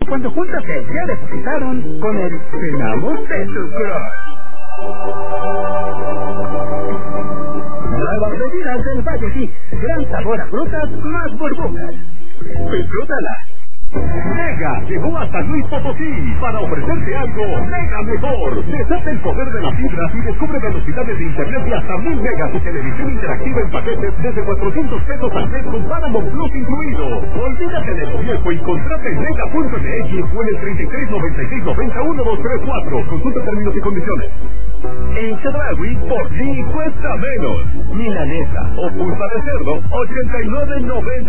cuando juntas ya depositaron con el Cenamos de tu Crush. Nuevas bebidas del Valle sí, gran sabor a frutas más burbujas. Disfrútala. Mega llegó hasta Luis Potosí para ofrecerte algo mega mejor. Desata el poder de las fibras y descubre velocidades de internet de hasta 1000 megas y televisión interactiva en paquetes desde 400 pesos al mes con Paramount Plus incluido. Olvídate de lo viejo y contrata en mega.mx o en el 3396901234. Consulta términos y condiciones. En Chedraui, por ti cuesta menos. Milanesa o pulpa de cerdo, 89.90.